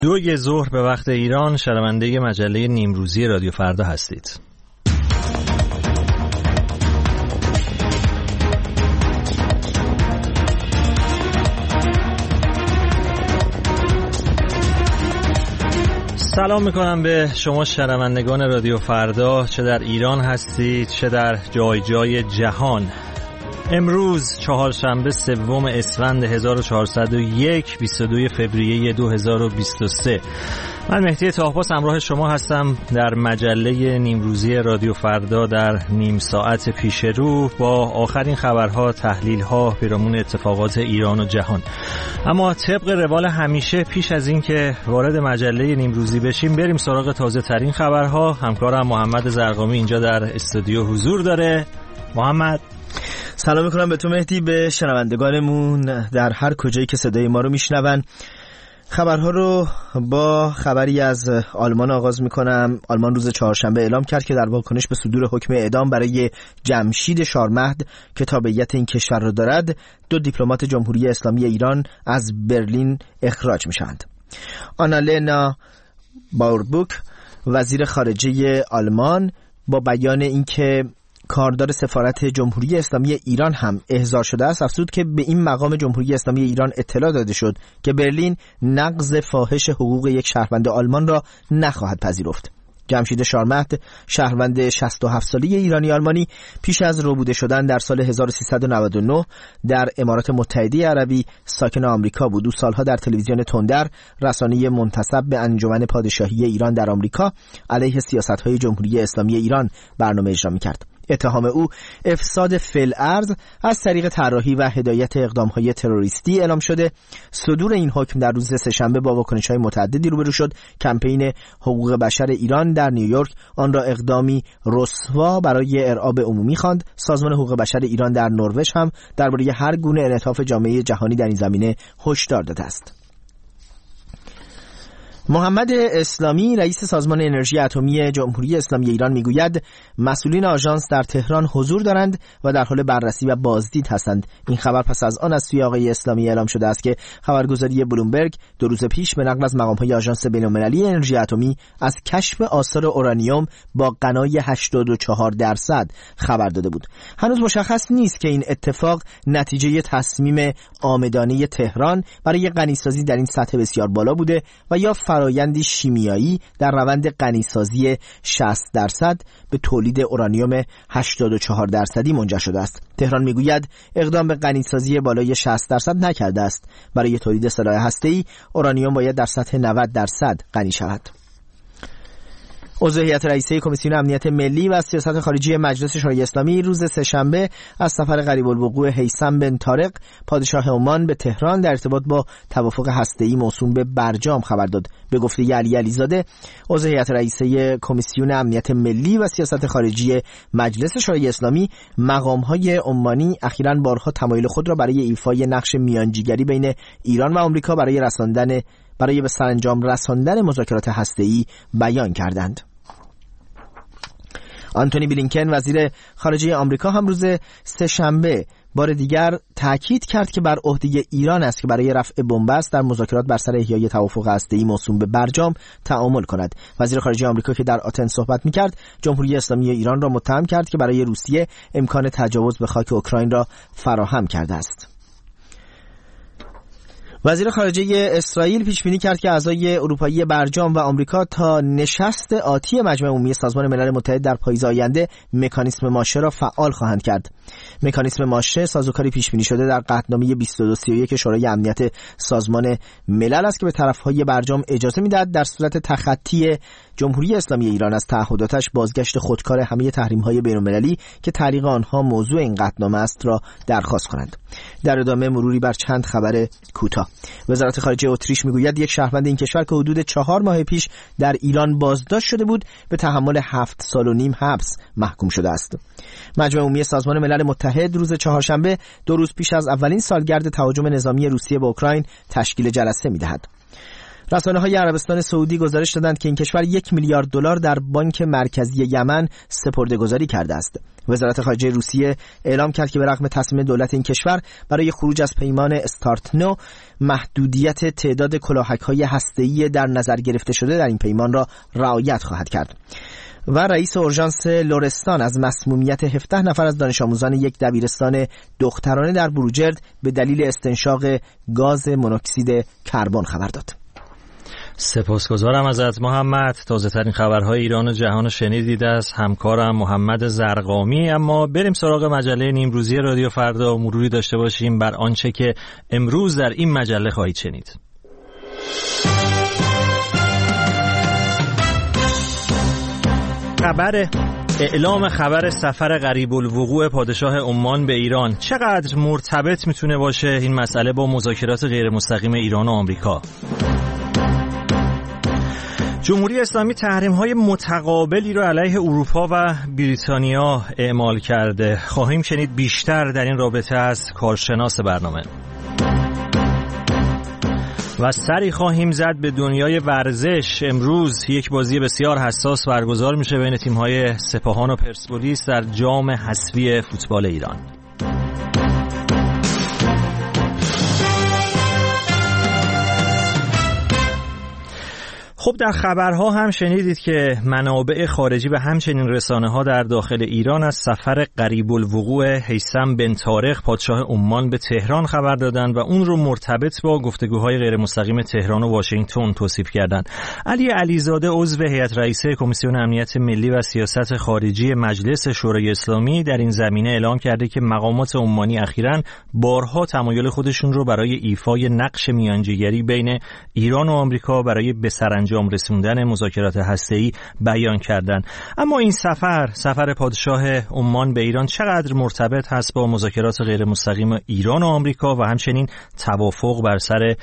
2 ظهر به وقت ایران شنونده مجله نیمروزی رادیو فردا هستید. سلام میکنم به شما شنوندگان رادیو فردا، چه در ایران هستید چه در جای جای جهان. امروز چهارشنبه 3 اسفند 1401 22 فوریه 2023. من مهدی طاهپاس همراه شما هستم در مجله نیمروزی رادیو فردا در نیم ساعت پیش رو با آخرین خبرها، تحلیل‌ها پیرامون اتفاقات ایران و جهان. اما طبق روال همیشه پیش از این که وارد مجله نیمروزی بشیم بریم سراغ تازه ترین خبرها. همکارم محمد زرقامی اینجا در استودیو حضور داره. محمد، سلام میکنم به تو مهدی، به شنوندگانمون در هر کجایی که صدای ما رو میشنون. خبرها رو با خبری از آلمان آغاز میکنم. آلمان روز چهارشنبه اعلام کرد که در واکنش به صدور حکم اعدام برای جمشید شارمهد که تابعیت این کشور را دارد، 2 دیپلمات جمهوری اسلامی ایران از برلین اخراج میشوند. آنالنا باوربوک، وزیر خارجه آلمان، با بیان اینکه کاردار سفارت جمهوری اسلامی ایران هم احضار شده است، افزود که به این مقام جمهوری اسلامی ایران اطلاع داده شد که برلین نقض فاحش حقوق یک شهروند آلمان را نخواهد پذیرفت. جمشید شارمهد، شهروند 67 ساله ایرانی آلمانی، پیش از ربوده شدن در سال 1399 در امارات متحده عربی ساکن آمریکا بود. 2 سالها در تلویزیون تندر، رسانه منتسب به انجمن پادشاهی ایران در آمریکا، علیه سیاست‌های جمهوری اسلامی ایران برنامه اجرا می‌کرد. اتهام او افساد فی‌الارض از طریق طراحی و هدایت اقدام‌های تروریستی اعلام شده. صدور این حکم در روز سه‌شنبه با واکنش‌های متعددی روبرو شد. کمپین حقوق بشر ایران در نیویورک آن را اقدامی رسوا برای ارعاب عمومی خواند. سازمان حقوق بشر ایران در نروژ هم درباره هر گونه انعطاف جامعه جهانی در این زمینه هشدار داده است. محمد اسلامی، رئیس سازمان انرژی اتمی جمهوری اسلامی ایران، میگوید مسئولین آژانس در تهران حضور دارند و در حال بررسی و بازدید هستند. این خبر پس از آن از سوی آقای اسلامی اعلام شده است که خبرگزاری بلومبرگ 2 روز پیش به نقل از مقام‌های آژانس بین‌المللی انرژی اتمی از کشف آثار اورانیوم با غنای 84% خبر داده بود. هنوز مشخص نیست که این اتفاق نتیجه تصمیم عامدانه تهران برای غنیسازی در این سطح بسیار بالا بوده و یا فرایندی شیمیایی در روند غنیسازی 60% به تولید اورانیوم 84% منجر شده است. تهران میگوید اقدام به غنیسازی بالای 60% نکرده است. برای تولید سلاح هسته‌ای اورانیوم باید در سطح 90% غنی شود. عضو هیئت رئیسه کمیسیون امنیت ملی و سیاست خارجی مجلس شورای اسلامی روز سه‌شنبه از سفر قریب الوقوع هیثم بن طارق، پادشاه عمان، به تهران در ارتباط با توافق هسته‌ای موسوم به برجام خبر داد. به گفته علی علیزاده، عضو هیئت رئیسه کمیسیون امنیت ملی و سیاست خارجی مجلس شورای اسلامی، مقام‌های عمانی اخیراً بارها تمایل خود را برای ایفای نقش میانجیگری بین ایران و آمریکا برای به سرانجام رساندن مذاکرات هسته‌ای بیان کردند. آنتونی بلینکن، وزیر خارجه آمریکا، هم روز سه‌شنبه بار دیگر تاکید کرد که بر عهده ایران است که برای رفع بنبست در مذاکرات بر سر احیای توافق هسته‌ای موسوم به برجام تعامل کند. وزیر خارجه آمریکا که در آتن صحبت می‌کرد، جمهوری اسلامی ایران را متهم کرد که برای روسیه امکان تجاوز به خاک اوکراین را فراهم کرده است. وزیر خارجه اسرائیل پیش بینی کرد که اعضای اروپایی برجام و آمریکا تا نشست آتی مجمع عمومی سازمان ملل متحد در پاییز آینده مکانیسم ماشه را فعال خواهند کرد. مکانیسم ماشه سازوکاری پیش بینی شده در قطعنامه 2231 شورای امنیت سازمان ملل است که به طرفهای برجام اجازه می‌دهد در صورت تخطی جمهوری اسلامی ایران از تعهداتش بازگشت خودکار همه تحریم‌های بین‌المللی که تعلیق آنها موضوع این قطعنامه است را درخواست کنند. در ادامه مروری بر چند خبر کوتاه. وزارت خارجه اتریش میگوید یک شهروند این کشور که حدود 4 ماه پیش در ایران بازداشت شده بود به تحمل 7.5 سال حبس محکوم شده است. مجمع عمومی سازمان ملل متحد روز چهارشنبه 2 روز پیش از اولین سالگرد تهاجم نظامی روسیه به اوکراین تشکیل جلسه می‌دهد. رسانه‌های عربستان سعودی گزارش دادند که این کشور 1 میلیارد دلار در بانک مرکزی یمن سپرده‌گذاری کرده است. وزارت خارجه روسیه اعلام کرد که به رغم تصمیم دولت این کشور برای خروج از پیمان استارت نو، محدودیت تعداد کلاهک‌های هسته‌ای در نظر گرفته شده در این پیمان را رعایت خواهد کرد. و رئیس اورژانس لرستان از مسمومیت 17 نفر از دانش آموزان یک دبیرستان دخترانه در بروجرد به دلیل استنشاق گاز مونوکسید کربن خبر داد. سپاسگزارم ازت محمد. تازه ترین خبرهای ایران و جهان شنیدید از همکارم محمد زرقامی. اما بریم سراغ مجله نیمروزی رادیو فردا و مروری داشته باشیم بر آنچه که امروز در این مجله خواهید شنید. اعلام خبر سفر قریب الوقوع پادشاه عمان به ایران چقدر مرتبط میتونه باشه این مسئله با مذاکرات غیر مستقیم ایران و آمریکا؟ جمهوری اسلامی تحریم‌های متقابلی را علیه اروپا و بریتانیا اعمال کرده. خواهیم شنید بیشتر در این رابطه از کارشناس برنامه. و سری خواهیم زد به دنیای ورزش. امروز یک بازی بسیار حساس برگزار میشه بین تیم‌های سپاهان و پرسپولیس در جام حذفی فوتبال ایران. خب در خبرها هم شنیدید که منابع خارجی و همچنین رسانه‌ها در داخل ایران از سفر قریب الوقوع هیثم بن طارق پادشاه عمان به تهران خبر دادند و اون رو مرتبط با گفتگوهای غیر مستقیم تهران و واشنگتن توصیف کردند. علی علیزاده عضو هیئت رئیسه کمیسیون امنیت ملی و سیاست خارجی مجلس شورای اسلامی در این زمینه اعلام کرده که مقامات عمانی اخیراً بارها تمایل خودشون رو برای ایفای نقش میانجیگری بین ایران و آمریکا برای بسرانجام رسوندن مذاکرات هسته‌ای بیان کردند. اما این سفر پادشاه عمان به ایران چقدر مرتبط هست با مذاکرات غیر مستقیم ایران و آمریکا و همچنین توافق بر سر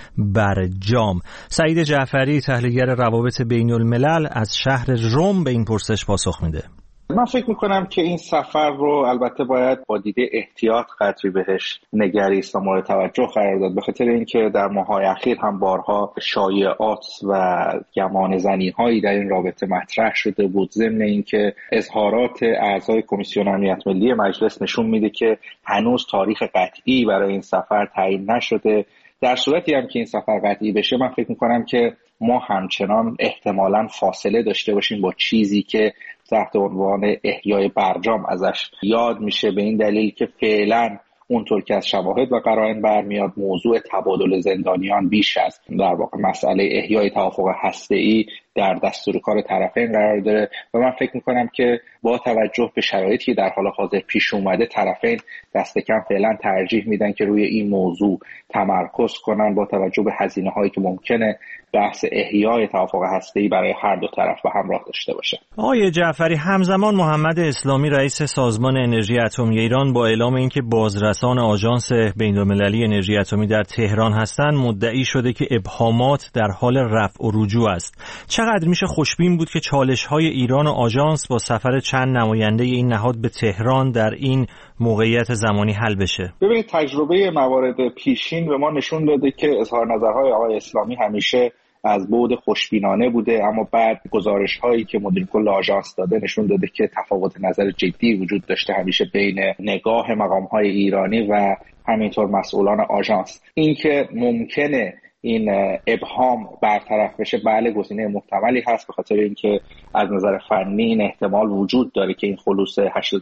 برجام؟ سعید جعفری تحلیلگر روابط بین الملل از شهر رم به این پرسش پاسخ میده. من فکر میکنم که این سفر رو البته باید با دیده احتیاط قدری بهش نگریست و مورد توجه قرار داد، به خاطر اینکه در ماه‌های اخیر هم بارها شایعات و گمانه‌زنی هایی در این رابطه مطرح شده بود، ضمن اینکه اظهارات اعضای کمیسیون امنیت ملی مجلس نشون میده که هنوز تاریخ قطعی برای این سفر تعیین نشده. در صورتی هم که این سفر قطعی بشه، من فکر میکنم که ما همچنان احتمالاً فاصله داشته باشیم با چیزی که تحت عنوان احیای برجام ازش یاد میشه، به این دلیل که فعلا اونطور که از شواهد و قرائن برمیاد موضوع تبادل زندانیان بیش از در واقع مسئله احیای توافق هسته‌ای در دستور کار طرفین قرار داره و من فکر میکنم که با توجه به شرایطی که در حال حاضر پیش اومده طرفین دست کم فعلا ترجیح میدن که روی این موضوع تمرکز کنن با توجه به هزینه‌هایی که ممکنه بحث احیای توافق هسته‌ای برای هر دو طرف به همراه داشته باشه. آقای جعفری، همزمان محمد اسلامی رئیس سازمان انرژی اتمی ایران با اعلام اینکه بازرسان آژانس بین‌المللی انرژی اتمی در تهران هستند مدعی شده که ابهامات در حال رفع و رجوع است. چقدر میشه خوشبین بود که چالش‌های ایران و آژانس با سفر چند نماینده این نهاد به تهران در این موقعیت زمانی حل بشه؟ ببینید، تجربه موارد پیشین به ما نشون داده که اظهار نظرهای آقای اسلامی همیشه از بعد خوشبینانه بوده، اما بعد گزارش‌هایی که مدیر کل آژانس داده نشون داده که تفاوت نظر جدی وجود داشته همیشه بین نگاه مقام‌های ایرانی و همینطور مسئولان آژانس. اینکه ممکنه این ابهام برطرف بشه، بله گزینه محتملی هست، به خاطر اینکه از نظر فنی این احتمال وجود داره که این خلوص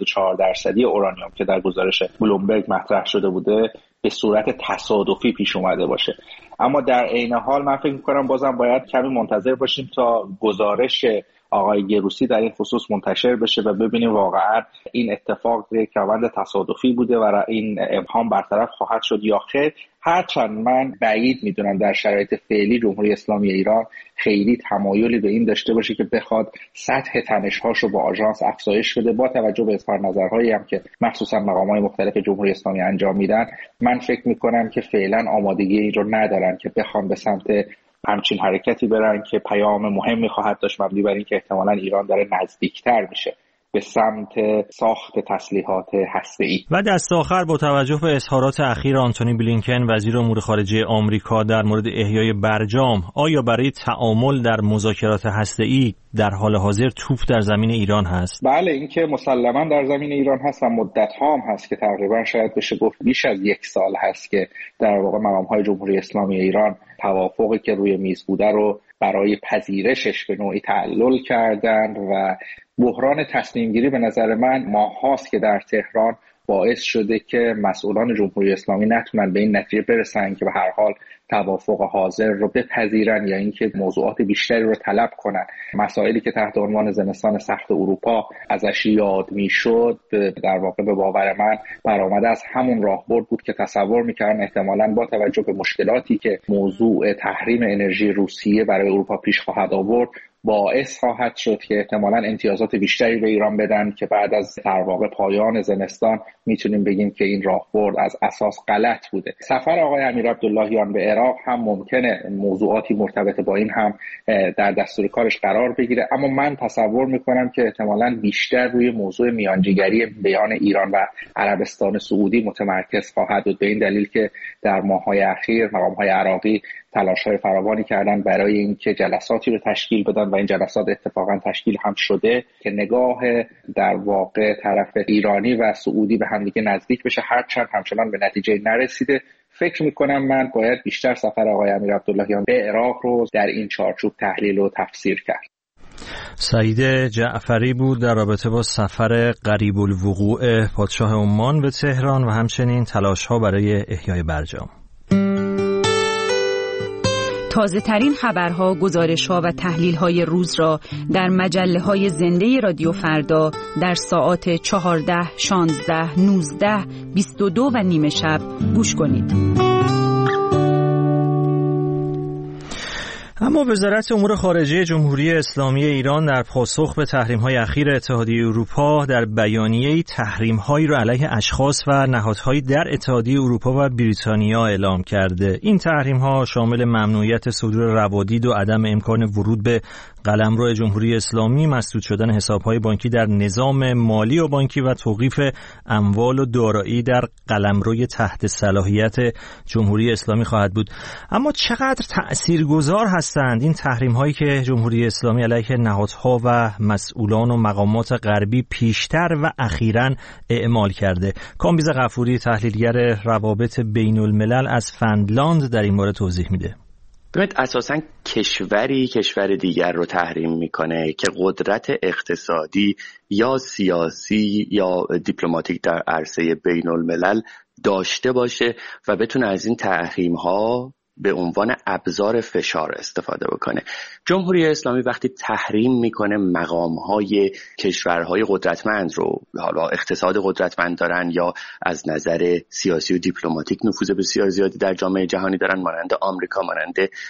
84% اورانیوم که در گزارش بلومبرگ مطرح شده بوده به صورت تصادفی پیش اومده باشه. اما در عین حال من فکر می‌کنم بازم باید کمی منتظر باشیم تا گزارش آقای گروسی در این خصوص منتشر بشه و ببینیم واقعا این اتفاق یک روند تصادفی بوده و این ابهام برطرف خواهد شد یا خیر. هرچند من بعید میدونم در شرایط فعلی جمهوری اسلامی ایران خیلی تمایلی به این داشته باشه که بخواد سطح تنش‌هاش رو با آژانس افزایش بده. با توجه به اظهار نظرهایی هم که مخصوصا مقامات مختلف جمهوری اسلامی انجام میدن، من فکر میکنم که فعلا آمادگی این رو ندارن که بخوان به سمت همچین حرکتی برن که پیام مهمی خواهد داشت، مبنی بر این که احتمالاً ایران داره نزدیکتر میشه به سمت ساخت تسلیحات هسته‌ای. و دست آخر با توجه به اظهارات اخیر آنتونی بلینکن وزیر امور خارجه آمریکا در مورد احیای برجام، آیا برای تعامل در مذاکرات هسته‌ای در حال حاضر توپ در زمین ایران هست؟ بله، این که مسلماً در زمین ایران هست و مدت‌ها هم هست که تقریباً شاید بشه گفت بیش از 1 سال هست که در واقع مقام‌های جمهوری اسلامی ایران توافقی که روی میز بوده رو برای پذیرشش به نوعی تعلل کردن و بحران تصمیم گیری به نظر من ماهاست که در تهران باعث شده که مسئولان جمهوری اسلامی نتونن به این نتیجه برسن که به هر حال توافق حاضر رو بپذیرن یا اینکه موضوعات بیشتری رو طلب کنن. مسائلی که تحت عنوان زمستان سخت اروپا ازش یاد میشد در واقع به باور من برآمده از همون راهبرد بود که تصور میکردن احتمالاً با توجه به مشکلاتی که موضوع تحریم انرژی روسیه برای اروپا پیش خواهد آورد باعث خواهد شد که احتمالاً امتیازات بیشتری به ایران بدن که بعد از در واقع پایان زمستان میتونیم بگیم که این راهبرد از اساس غلط بوده. سفر آقای امیر عبداللهیان به عراق هم ممکنه موضوعاتی مرتبط با این هم در دستور کارش قرار بگیره، اما من تصور میکنم که احتمالاً بیشتر روی موضوع میانجیگری میان ایران و عربستان سعودی متمرکز خواهد بود، به این دلیل که در ماه‌های اخیر مقام‌های عراقی تلاش‌های فراوانی کردن برای اینکه جلساتی رو تشکیل بدن و این جلسات اتفاقا تشکیل هم شده که نگاه در واقع طرف ایرانی و سعودی به همدیگه نزدیک بشه، هرچند همچنان به نتیجه نرسیده. فکر میکنم من باید بیشتر سفر آقای امیر عبداللهیان به عراق رو در این چارچوب تحلیل و تفسیر کرد. سعید جعفری بود در رابطه با سفر قریب الوقوع پادشاه عمان به تهران و همچنین تلاش‌ها برای احیای برجام. تازه ترین خبرها، گزارش‌ها و تحلیل‌های روز را در مجله‌های زنده رادیو فردا در ساعات 14، 16، 19، 22 و نیم شب گوش کنید. اما وزارت امور خارجه جمهوری اسلامی ایران در پاسخ به تحریم‌های اخیر اتحادیه اروپا در بیانیه‌ای تحریم‌هایی را علیه اشخاص و نهادهایی در اتحادیه اروپا و بریتانیا اعلام کرده. این تحریم‌ها شامل ممنوعیت صدور روادید و عدم امکان ورود به قلمرو جمهوری اسلامی، مسدود شدن حساب‌های بانکی در نظام مالی و بانکی و توقیف اموال و دارایی در قلمروی تحت صلاحیت جمهوری اسلامی خواهد بود. اما چقدر تأثیرگذار هستند این تحریم‌هایی که جمهوری اسلامی علیه نهادها و مسئولان و مقامات غربی پیشتر و اخیراً اعمال کرده؟ کامبیز غفوری، تحلیلگر روابط بین‌الملل از فنلاند، در این باره توضیح میده. اساساً کشور دیگر رو تحریم میکنه که قدرت اقتصادی یا سیاسی یا دیپلماتیک در عرصه بین الملل داشته باشه و بتونه از این تحریم ها به عنوان ابزار فشار استفاده بکنه. جمهوری اسلامی وقتی تحریم میکنه مقام‌های کشورهای قدرتمند رو، حالا اقتصاد قدرتمند دارن یا از نظر سیاسی و دیپلماتیک نفوذ بسیار زیادی در جامعه جهانی دارن، مانند آمریکا، مانند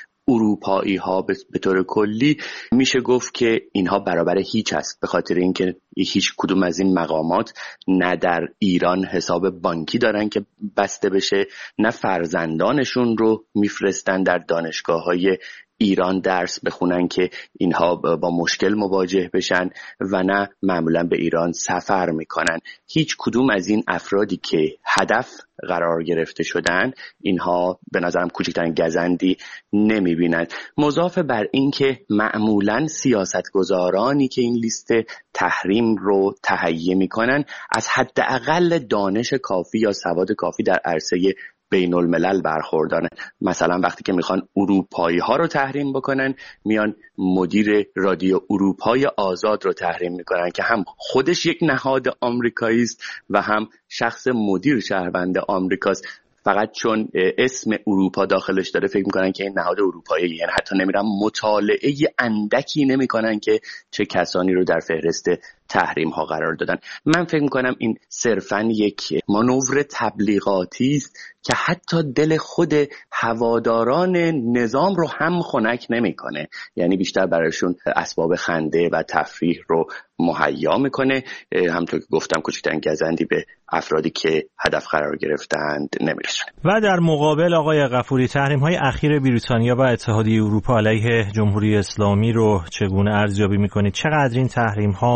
اروپایی ها به طور کلی، میشه گفت که اینها برابر هیچ است، به خاطر اینکه هیچ کدوم از این مقامات نه در ایران حساب بانکی دارن که بسته بشه، نه فرزندانشون رو میفرستن در دانشگاه‌های ایران درس بخونن که اینها با مشکل مواجه بشن و نه معمولا به ایران سفر میکنن. هیچ کدوم از این افرادی که هدف قرار گرفته شدن اینها به نظرم کوچکترین گزندی نمیبینن. مضاف بر این که معمولا سیاستگزارانی که این لیست تحریم رو تهیه میکنن از حداقل دانش کافی یا سواد کافی در عرصه بین الملل برخوردارن. مثلا وقتی که میخوان اروپایی ها رو تحریم بکنن، میان مدیر رادیو اروپای آزاد رو تحریم میکنن که هم خودش یک نهاد آمریکایی است و هم شخص مدیر شهروند آمریکاست. فقط چون اسم اروپا داخلش داره فکر میکنن که این نهاد اروپایی، یعنی حتی نمیرن مطالعه اندکی نمیکنن که چه کسانی رو در فهرست تحریم ها قرار دادن. من فکر میکنم این صرفاً یک مانور تبلیغاتی است که حتی دل خود هواداران نظام رو هم خنک نمیکنه، یعنی بیشتر برایشون اسباب خنده و تفریح رو مهیا میکنه. همونطور که گفتم کوچکترین گزندی به افرادی که هدف قرار گرفتند نمیرسونه. و در مقابل آقای غفوری، تحریم‌های اخیر بریتانیا و اتحادیه اروپا علیه جمهوری اسلامی رو چگونه ارزیابی میکنید؟ چقدر این تحریم‌ها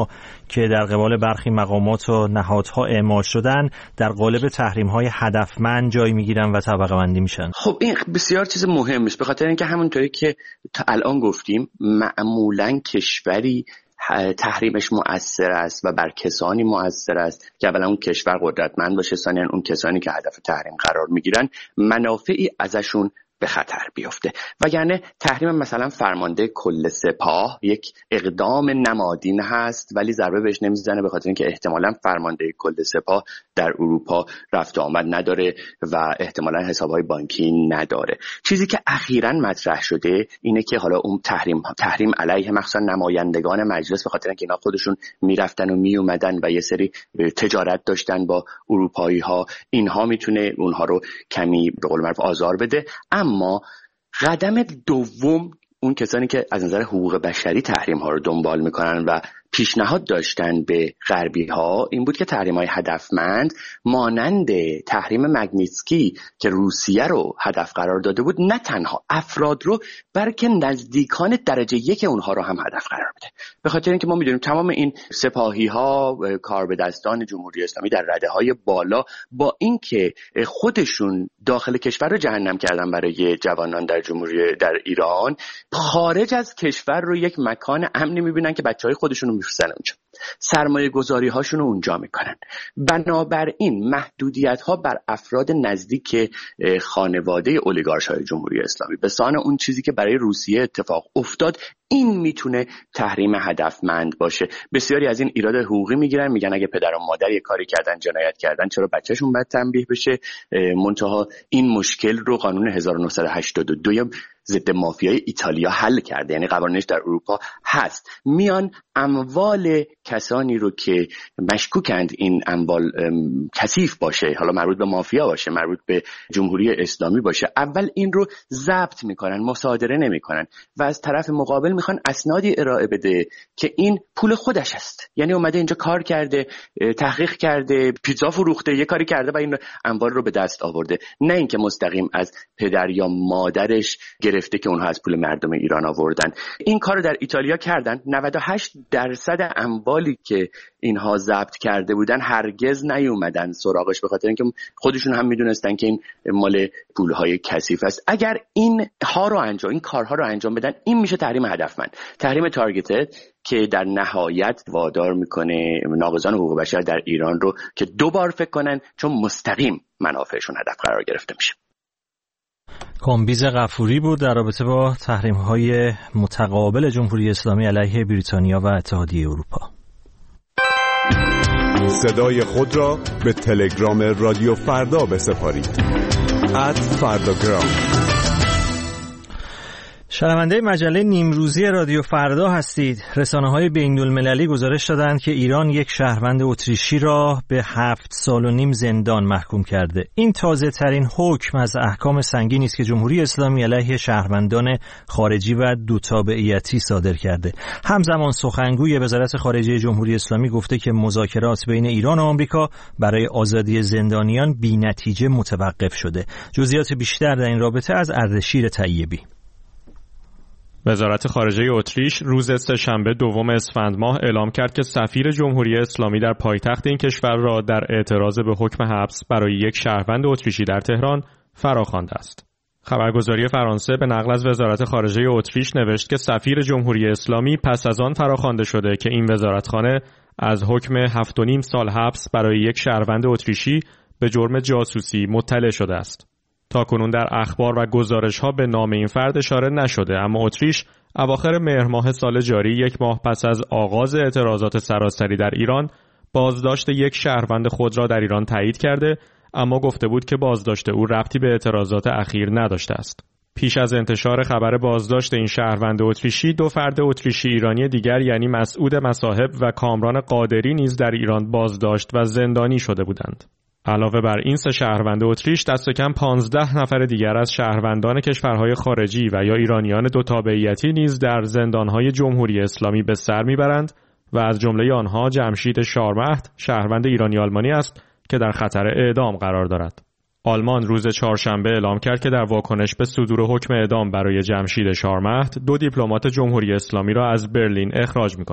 که در قبال برخی مقامات و نهادها اعمال شدن در قالب تحریم‌های هدفمند جای می‌گیرن و طبقه بندی میشن. خب این بسیار چیز مهمی است، به خاطر اینکه همونطوری که تا الان گفتیم معمولاً کشوری تحریمش مؤثر است و بر کسانی مؤثر است که اولا اون کشور قدرتمند باشه، ثانیاً اون کسانی که هدف تحریم قرار میگیرن منافعی ازشون به خطر بیفته. وگرنه تحریم مثلا فرمانده کل سپاه یک اقدام نمادین هست ولی ضربه بهش نمیزنه، به خاطر اینکه احتمالاً فرمانده کل سپاه در اروپا رفت و آمد نداره و احتمالاً حسابهای بانکی نداره. چیزی که اخیراً مطرح شده اینه که حالا اون تحریم علیه مخصوصا نمایندگان مجلس، به خاطر اینکه اینا خودشون میرفتن و میومدن و یه سری تجارت داشتن با اروپایی ها، اینها میتونه اونها رو کمی به قول معروف آزار بده. اما قدم دوم اون کسانی که از نظر حقوق بشری تحریم ها رو دنبال میکنن و پیشنهاد داشتن به غربی ها این بود که تحریم های هدفمند مانند تحریم مگنیتسکی که روسیه رو هدف قرار داده بود نه تنها افراد رو بلکه نزدیکان درجه یک اونها رو هم هدف قرار بده، به خاطر اینکه ما میدونیم تمام این سپاهی ها کاربدستان جمهوری اسلامی در رده های بالا با اینکه خودشون داخل کشور رو جهنم کردن برای جوانان در ایران، خارج از کشور رو یک مکان امنی میبینن که بچهای خودشون میفرستن اونجا، سرمایه گذاری هاشون رو اونجا میکنن. بنابراین محدودیت ها بر افراد نزدیک خانواده اولیگارش‌های جمهوری اسلامی به سان اون چیزی که برای روسیه اتفاق افتاد، این میتونه تحریم هدفمند باشه. بسیاری از این ایراد حقوقی میگیرن، میگن اگه پدر و مادر یه کاری کردن، جنایت کردن، چرا بچه‌شون باید تنبیه بشه؟ منتها این مشکل رو قانون 1982 ضد مافیای ایتالیا حل کرده، یعنی قوانینش در اروپا هست. میان اموال کسانی رو که مشکوکند این اموال کثیف باشه، حالا مربوط به مافیا باشه، مربوط به جمهوری اسلامی باشه، اول این رو ضبط میکنن، مصادره نمیکنن و از طرف مقابل میخوان اسنادی ارائه بده که این پول خودش است، یعنی اومده اینجا کار کرده، تحقیق کرده، پیتزا فروخته، یه کاری کرده و این اموال رو به دست آورده، نه اینکه مستقیم از پدر یا مادرش گرفته که اونها از پول مردم ایران آوردن. این کارو در ایتالیا کردن. 98% اموالی که اینها ضبط کرده بودن هرگز نیومدن سراغش، به خاطر اینکه خودشون هم میدونستن که این مال پولهای کثیف است. اگر این کارها رو انجام بدن، این میشه تحریم هدفمند، تحریم تارگتد که در نهایت وادار میکنه ناقضان حقوق بشر در ایران رو که دوبار فکر کنن، چون مستقیم منافعشون هدف قرار گرفته میشه. کامبیز غفوری بود در رابطه با تحریم‌های متقابل جمهوری اسلامی علیه بریتانیا و اتحادیه اروپا. صدای خود را به تلگرام رادیو فردا بسپارید. @فرداگرام. شنونده مجله نیمروزی رادیو فردا هستید. رسانه‌های بین‌المللی گزارش دادند که ایران یک شهروند اتریشی را به 7.5 سال زندان محکوم کرده. این تازه ترین حکم از احکام سنگینی است که جمهوری اسلامی علیه شهروندان خارجی و دوتابعیتی صادر کرده. همزمان سخنگوی وزارت خارجه جمهوری اسلامی گفته که مذاکرات بین ایران و آمریکا برای آزادی زندانیان بی‌نتیجه متوقف شده. جزئیات بیشتر در این رابطه از اردشیر طیبی. وزارت خارجه اتریش روز سه‌شنبه 2 اسفند ماه اعلام کرد که سفیر جمهوری اسلامی در پایتخت این کشور را در اعتراض به حکم حبس برای یک شهروند اتریشی در تهران فراخوانده است. خبرگزاری فرانسه به نقل از وزارت خارجه اتریش نوشت که سفیر جمهوری اسلامی پس از آن فراخوانده شده که این وزارتخانه از حکم 7.5 سال حبس برای یک شهروند اتریشی به جرم جاسوسی مطلع شده است. تاکنون در اخبار و گزارش‌ها به نام این فرد اشاره نشده، اما اتریش اواخر مهر ماه سال جاری، 1 ماه پس از آغاز اعتراضات سراسری در ایران، بازداشت یک شهروند خود را در ایران تایید کرده، اما گفته بود که بازداشت او ربطی به اعتراضات اخیر نداشته است. پیش از انتشار خبر بازداشت این شهروند اتریشی، 2 فرد اتریشی ایرانی دیگر یعنی مسعود مصاحب و کامران قادری نیز در ایران بازداشت و زندانی شده بودند. علاوه بر این 3 شهروند اتریش، دست کم 15 نفر دیگر از شهروندان کشورهای خارجی و یا ایرانیان دوتابعیتی نیز در زندانهای جمهوری اسلامی به سر میبرند و از جمله آنها جمشید شارمهد، شهروند ایرانی آلمانی است که در خطر اعدام قرار دارد. آلمان روز چهارشنبه اعلام کرد که در واکنش به صدور حکم اعدام برای جمشید شارمهد، 2 دیپلمات جمهوری اسلامی را از برلین اخراج می‌کند.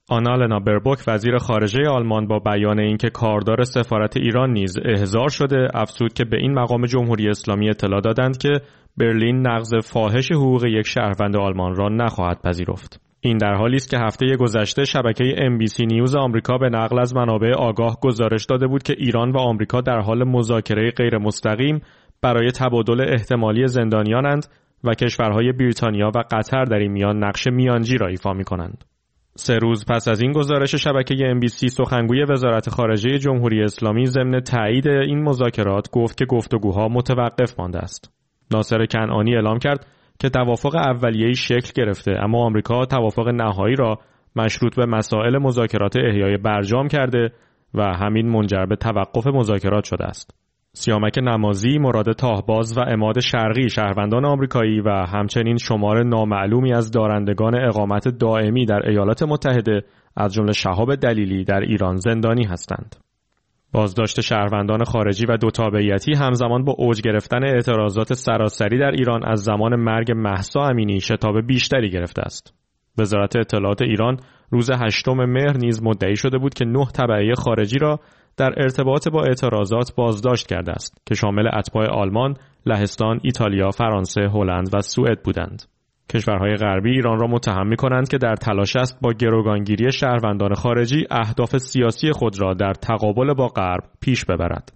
آنالنا بربوک وزیر خارجه آلمان با بیان اینکه کاردار سفارت ایران نیز احضار شده، افزود که به این مقام جمهوری اسلامی اطلاع دادند که برلین نقض فاحش حقوق یک شهروند آلمان را نخواهد پذیرفت. این در حالی است که هفته گذشته شبکه MBC نیوز آمریکا به نقل از منابع آگاه گزارش داده بود که ایران و آمریکا در حال مذاکره غیر مستقیم برای تبادل احتمالی زندانیانند و کشورهای بریتانیا و قطر در این میان نقش میانجی را ایفا می‌کنند. 3 روز پس از این گزارش شبکه MBC، سخنگوی وزارت خارجه جمهوری اسلامی ضمن تایید این مذاکرات گفت که گفتگوها متوقف مانده است. ناصر کنعانی اعلام کرد که توافق اولیه‌ای شکل گرفته، اما آمریکا توافق نهایی را مشروط به مسائل مذاکرات احیای برجام کرده و همین منجر به توقف مذاکرات شده است. سیامک نمازی، مراد تاهباز و عماد شرقی شهروندان آمریکایی و همچنین شمار نامعلومی از دارندگان اقامت دائمی در ایالات متحده از جمله شهاب دلیلی در ایران زندانی هستند. بازداشت شهروندان خارجی و دو تابعیتی همزمان با اوج گرفتن اعتراضات سراسری در ایران از زمان مرگ مهسا امینی شتاب بیشتری گرفته است. وزارت اطلاعات ایران روز 8 مهر نیز مدعی شده بود که 9 تبعیه خارجی را در ارتباط با اعتراضات بازداشت کرده است که شامل اتباع آلمان، لهستان، ایتالیا، فرانسه، هلند و سوئد بودند. کشورهای غربی ایران را متهم می‌کنند که در تلاش است با گروگانگیری شهروندان خارجی اهداف سیاسی خود را در تقابل با غرب پیش ببرد.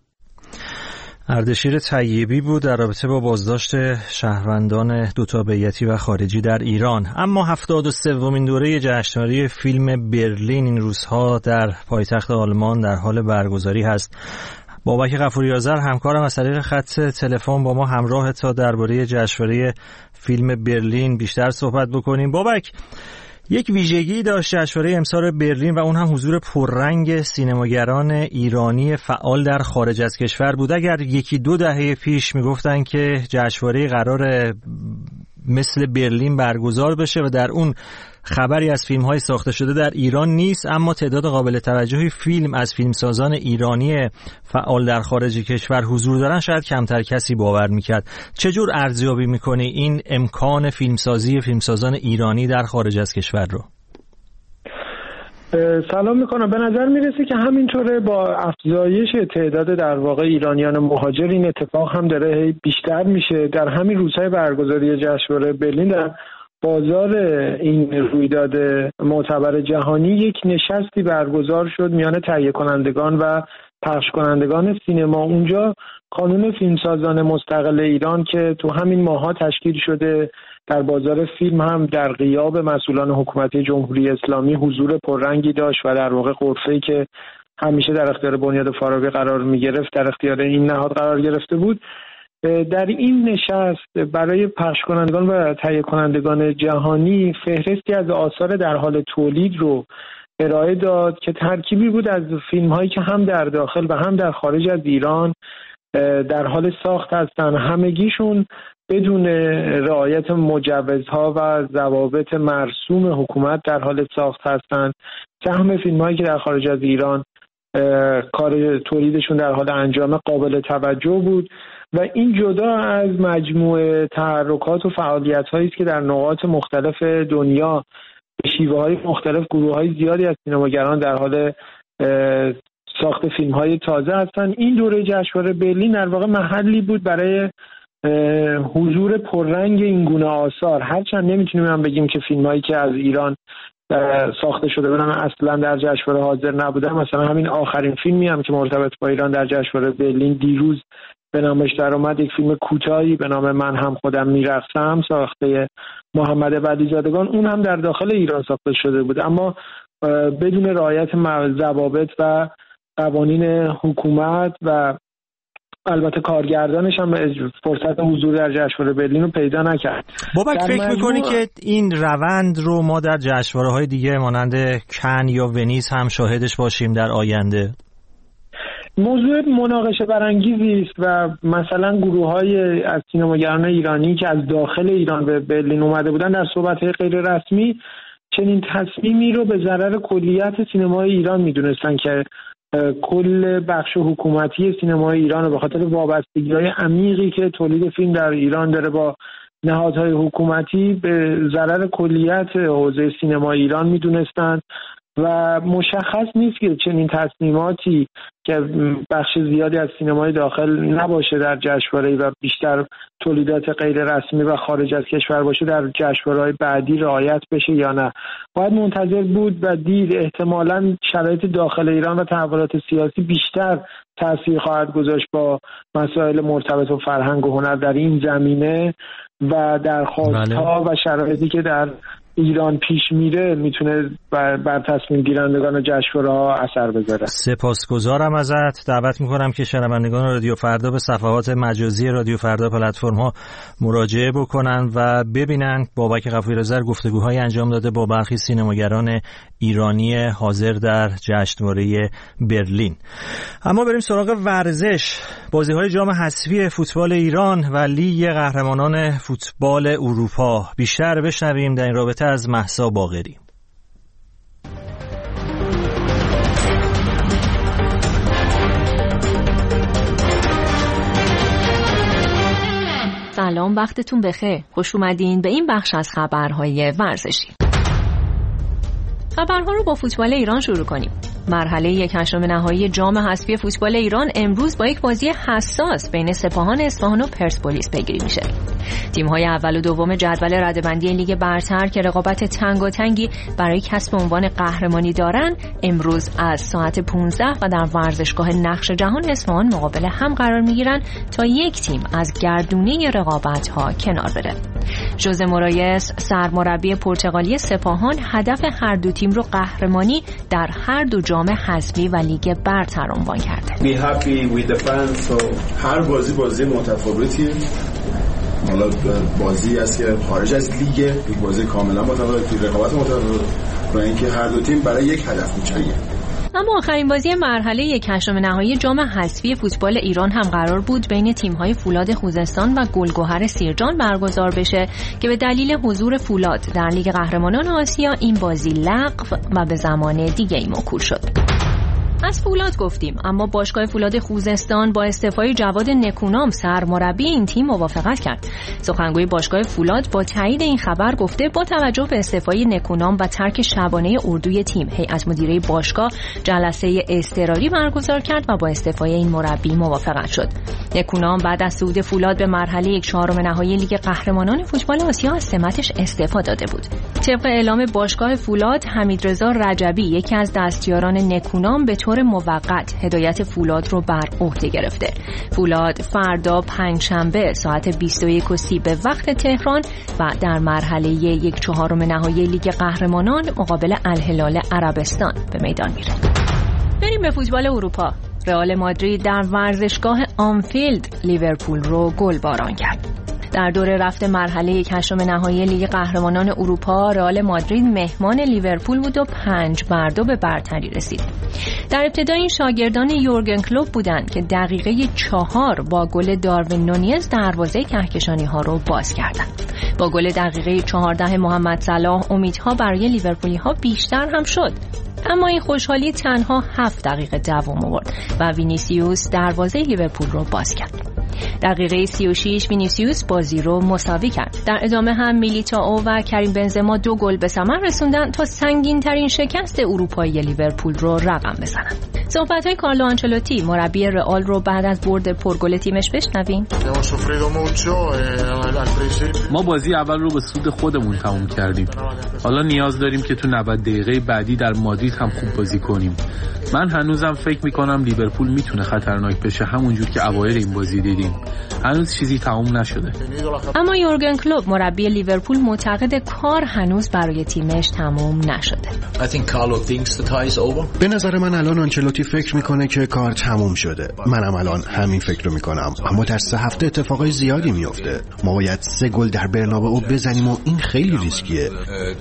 اردشیر طیبی بود در رابطه با بازداشت شهروندان دو تابعیتی و خارجی در ایران. اما 73مین دوره جشنواره فیلم برلین این روزها در پایتخت آلمان در حال برگزاری هست. بابک غفوری آذر همکارم از طریق خط تلفن با ما همراه تا درباره جشنواره فیلم برلین بیشتر صحبت بکنیم. بابک، یک ویژگی داشت جشنواره امسال برلین و اون هم حضور پررنگ سینماگران ایرانی فعال در خارج از کشور بود. اگر 1-2 دهه پیش میگفتن که جشنواره قرار مثل برلین برگزار بشه و در اون خبری از فیلم‌های ساخته شده در ایران نیست، اما تعداد قابل توجهی فیلم از فیلمسازان ایرانی فعال در خارج کشور حضور دارن، شاید کمتر کسی باور میکرد. چجور ارزیابی میکنی این امکان فیلمسازی فیلمسازان ایرانی در خارج از کشور رو؟ سلام میکنم. به نظر میرسه که همینطوره با افزایش تعداد در واقع ایرانیان مهاجر این اتفاق هم داره بیشتر میشه. در همین روزهای برگزاری جشنواره برلین در بازار این رویداد معتبر جهانی یک نشستی برگزار شد میان تهیه کنندگان و پخش کنندگان سینما. اونجا کانون فیلمسازان مستقل ایران که تو همین ماها تشکیل شده در بازار فیلم هم در غیاب مسئولان حکومتی جمهوری اسلامی حضور پررنگی داشت و در واقع غرفه‌ای که همیشه در اختیار بنیاد فارابی قرار می‌گرفت در اختیار این نهاد قرار گرفته بود. در این نشست برای پخش کنندگان و تهیه کنندگان جهانی فهرستی از آثار در حال تولید رو ارائه داد که ترکیبی بود از فیلم‌هایی که هم در داخل و هم در خارج از ایران در حال ساخت هستند. همگیشون بدون رعایت مجوزها و ضوابط مرسوم حکومت در حال ساخت هستند. سهم فیلم‌هایی که در خارج از ایران کار تولیدشون در حال انجام قابل توجه بود و این جدا از مجموعه تحرکات و فعالیت‌هایی است که در نقاط مختلف دنیا به شیوه‌های مختلف گروه‌های زیادی از سینماگران در حال ساخت فیلم‌های تازه هستند. این دوره جشنواره برلین در واقع محلی بود برای حضور پررنگ این گونه آثار. هرچند نمیتونیم بگیم که فیلم‌هایی که از ایران ساخته شده بودن اصلا در جشنواره حاضر نبودن. مثلا همین آخرین فیلمی هم که مرتبط با ایران در جشنواره برلین دیروز به نامش در اومد، یک فیلم کوتاهی به نام من هم خودم میرقصم ساخته محمد بدیزادگان، اون هم در داخل ایران ساخته شده بود اما بدون رعایت ضوابط و قوانین حکومت و البته کارگردانش هم فرصت حضور در جشنواره برلین رو پیدا نکرد. بابک، فکر میکنی که این روند رو ما در جشنواره‌های دیگه مانند کن یا ونیز هم شاهدش باشیم در آینده؟ موضوع مناقشه برانگیزی است و مثلا گروه‌های از سینماگران ایرانی که از داخل ایران به برلین اومده بودن در صحبت‌های غیر رسمی چنین تصمیمی رو به ضرر کلیت سینمای ایران می‌دونستن که کل بخش حکومتی سینمای ایران رو به خاطر وابستگی‌های عمیقی که تولید فیلم در ایران داره با نهادهای حکومتی به ضرر کلیت حوزه سینمای ایران می‌دونستن و مشخص نیست که چنین تصمیماتی که بخش زیادی از سینمای داخل نباشه در جشنواره‌ای و بیشتر تولیدات غیر رسمی و خارج از کشور باشه در جشنواره‌های بعدی رعایت بشه یا نه. باید منتظر بود و دید. احتمالاً شرایط داخل ایران و تحولات سیاسی بیشتر تأثیر خواهد گذاشت با مسائل مرتبط با فرهنگ و هنر در این زمینه و درخواست‌ها و شرایطی که در ایران پیش میره میتونه بر تصمیم گیرندگان جشنواره‌ها اثر بذاره. سپاسگزارم ازت. دعوت میکنم که شنوندگان رادیو فردا به صفحات مجازی رادیو فردا پلتفرم‌ها مراجعه بکنن و ببینن بابک غفوری‌رضا گفتگوهای انجام داده با برخی سینماگران ایرانی حاضر در جشنواره برلین. اما بریم سراغ ورزش. بازی‌های جام حذفی فوتبال ایران و لیگ قهرمانان فوتبال اروپا. بیشتر بشنویم در این رابطه از مهسا باقری. سلام، وقتتون بخیر. خوش اومدین به این بخش از خبرهای ورزشی. خبرها رو با فوتبال ایران شروع کنیم. مرحله 1/8 نهایی جام حذفی فوتبال ایران امروز با یک بازی حساس بین سپاهان اصفهان و پرسپولیس پیگیری میشه. تیم‌های اول و دوم جدول رده‌بندی لیگ برتر که رقابت تنگاتنگی برای کسب عنوان قهرمانی دارن، امروز از ساعت 15 و در ورزشگاه نقش جهان اصفهان مقابل هم قرار میگیرن تا یک تیم از گردونه رقابت‌ها کنار بره. ژوزه مورایس سرمربی پرتغالی سپاهان هدف هر دو تیم رو قهرمانی در هر دو جام حذفی و لیگ برتر عنوان کرده. هر بازی متفاوتیه. حالا بازی است که خارج از لیگ، یک بازی کاملا متفاوت، رقابت متفاوت و اینکه هر دو تیم برای یک هدف می‌جنگن. اما آخرین بازی مرحله 1/8 نهایی جام حذفی فوتبال ایران هم قرار بود بین تیم‌های فولاد خوزستان و گلگهر سیرجان برگزار بشه که به دلیل حضور فولاد در لیگ قهرمانان آسیا این بازی لغو و به زمان دیگه‌ای موکول شد. از فولاد گفتیم، اما باشگاه فولاد خوزستان با استعفای جواد نکونام سرمربی این تیم موافقت کرد. سخنگوی باشگاه فولاد با تایید این خبر گفته با توجه به استعفای نکونام و ترک شبانه اردوی تیم، هیئت مدیره باشگاه جلسه اضطراری برگزار کرد و با استعفای این مربی موافقت شد. نکونام بعد از صعود فولاد به مرحله 1/4 نهایی لیگ قهرمانان فوتبال آسیا از سمتش استعفا داده بود. طبق اعلام باشگاه فولاد، حمیدرضا رجبی یکی از دستیاران نکونام به طور موقت هدایت فولاد رو بر عهده گرفته. فولاد فردا پنجشنبه ساعت 21:30 به وقت تهران و در مرحله 1/4 نهایی لیگ قهرمانان مقابل الهلال عربستان به میدان میره. بریم به فوتبال اروپا. رئال مادرید در ورزشگاه آنفیلد لیورپول رو گلباران کرد. در دور رفت مرحله 1/8 نهایی لیگ قهرمانان اروپا، رئال مادرید مهمان لیورپول بود و 5-2 به برتری رسید. در ابتدا این شاگردان یورگن کلوپ بودند که دقیقه 4 با گل داروین نونیز دروازه کهکشانی‌ها رو باز کردند. با گل دقیقه 14 محمد صلاح امیدها برای لیورپولی‌ها بیشتر هم شد. اما این خوشحالی تنها 7 دقیقه دوام آورد و وینیسیوس دروازه لیورپول رو باز کرد. دقیقه 36 وینیسیوس بازی رو مساوی کرد. در ادامه هم میلیتائو و کریم بنزما 2 گل به ثمر رسوندن تا سنگین ترین شکست اروپایی لیورپول رو رقم بزنن. صحبت‌های کارلو آنچلوتی مربی رئال رو بعد از برد پرگل تیمش بشنویم. ما بازی اول رو به سود خودمون تموم کردیم. حالا نیاز داریم که تو 90 دقیقه بعدی در مادرید هم خوب بازی کنیم. من هنوزم فکر می‌کنم لیورپول میتونه خطرناک بشه، همونجور که اوایل این بازی دیدیم. هنوز چیزی تموم نشده. اما یورگن کلوپ مربی لیورپول معتقد کار هنوز برای تیمش تموم نشده. به نظر من الان آنچلوتی فکر میکنه که کار تموم شده. منم الان همین فکر رو میکنم. اما در 3 هفته اتفاقای زیادی میفته. ما باید 3 گل در برنابئو بزنیم و این خیلی ریسکیه.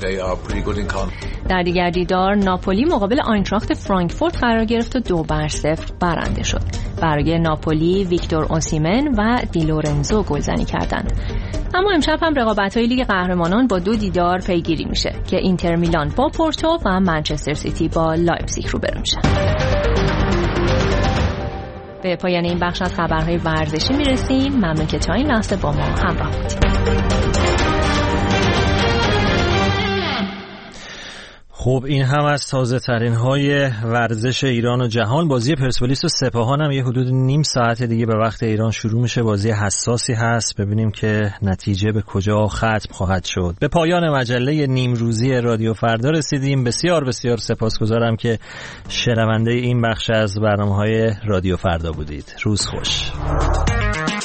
در دیگر دیدار ناپولی مقابل آینتراخت فرانکفورت قرار گرفت و 2-0 برنده شد. برای ناپولی ویکتور اوسیمن و دی لورنزو گلزنی کردند. اما امشب هم رقابت‌های لیگ قهرمانان با 2 دیدار پیگیری میشه که اینتر میلان با پورتو و منچستر سیتی با لایپزیگ روبرو میشن. به پایان این بخش از خبرهای ورزشی میرسیم. ممنون که تا این لحظه با ما همراه بودید. خب این هم از تازه ترین های ورزش ایران و جهان. بازی پرسپولیس و سپاهان هم یه حدود نیم ساعت دیگه به وقت ایران شروع میشه. بازی حساسی هست، ببینیم که نتیجه به کجا ختم خواهد شد. به پایان مجله نیمروزی رادیو فردا رسیدیم. بسیار بسیار سپاسگزارم که شنونده این بخش از برنامه‌های رادیو فردا بودید. روز خوش.